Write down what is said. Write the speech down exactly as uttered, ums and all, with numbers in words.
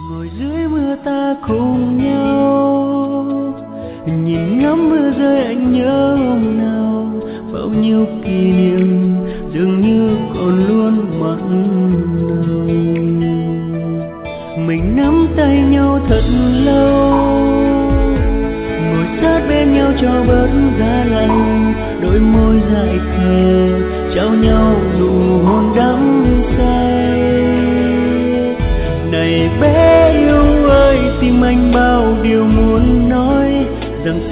Ngồi dưới mưa ta cùng nhau, nhìn ngắm mưa rơi anh nhớ hôm nào. Bao nhiêu kỷ niệm dường như còn luôn mặn nồng. Mình nắm tay nhau thật lâu, ngồi sát bên nhau cho bớt giá lạnh. Đôi môi dại khè trao nhau nụ hôn đắm say. Này bé yêu ơi, tim anh bao điều muốn nói, rằng